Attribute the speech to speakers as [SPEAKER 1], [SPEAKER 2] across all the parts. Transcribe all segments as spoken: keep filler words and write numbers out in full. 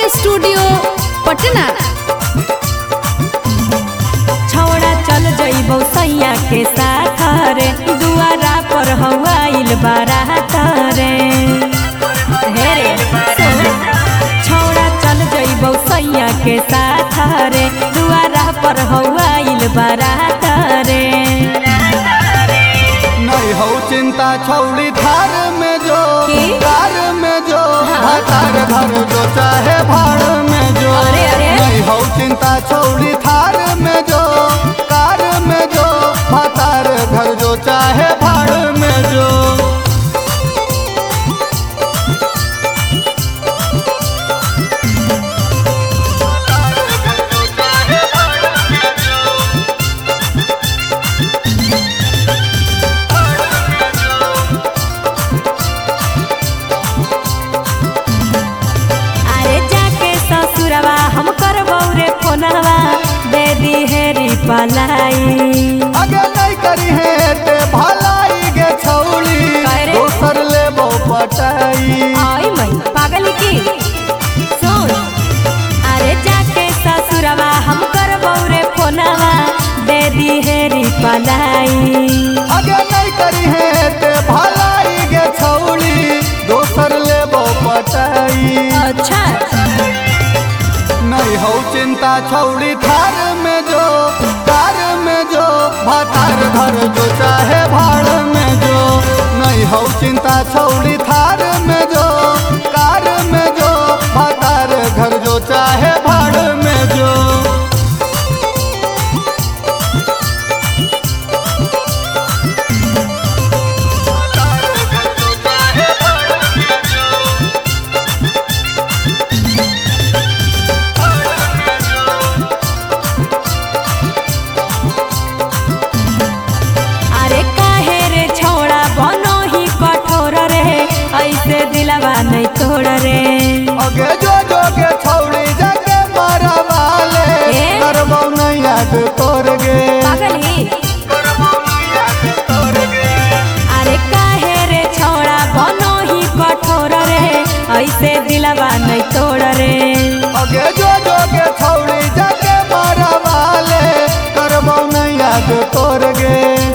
[SPEAKER 1] Studio Patna.
[SPEAKER 2] छौड़ा चल जइबो सैया के साथ रे, दुआरा पर हवाइल बारात रे। हे रे छौड़ा चल जइबो सैया के साथ रे, दुआरा पर हवाइल बारात रे।
[SPEAKER 3] नहीं हो चिंता छौड़ी थार में जो कार में जो भातार घर जो चाहे भाड़ में जो।
[SPEAKER 2] अरे अरे
[SPEAKER 3] नहीं हो चिंता छौड़ी थार में जो कार में जो भातार घर जो चाहे भाड़ में जो।
[SPEAKER 2] हम करबो रे फोनवा दे दी हेरी पलाई।
[SPEAKER 3] अगे नहीं करी है ते भलाई गे छौड़ी, दोसर लेबो पटाई।
[SPEAKER 2] आई मई पागल की सुन, अरे जाके ससुरवा हम करबो रे फोनवा दे दी हेरी पलाई।
[SPEAKER 3] अगे नहीं करी है ते भलाई गे छौड़ी, दोसर लेबो पटाई।
[SPEAKER 2] अच्छा
[SPEAKER 3] नहीं हो चिंता छौड़ी थार में जो कार में जो भातार घर जो चाहे भाड़ में जो। नहीं हो चिंता छौड़ी थार में जो कार में जो भातार घर जो चाहे भाड़ में जो।
[SPEAKER 2] ऐसे दिलवा नहीं तोड़ रे।
[SPEAKER 3] अगे जो जो के छौड़ी जाके मारा वाले करबो नहीं याद तोड़ गे।
[SPEAKER 2] पागली अरे काहे रे छौड़ा बनो ही कठोर रे, ऐसे दिलवा नहीं तोड़ रे।
[SPEAKER 3] अगे जो जो के छौड़ी जाके मारा वाले करबो नहीं याद तोड़ गे।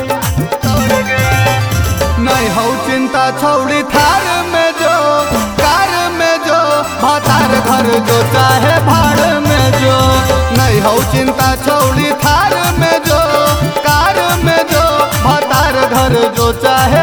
[SPEAKER 3] नहीं हो चिंता छौड़ी थार में जो कार में जो भातार घर जो चाहे भाड़ में जो। नहीं हो चिंता छौड़ी थार में जो कार में जो भातार घर जो चाहे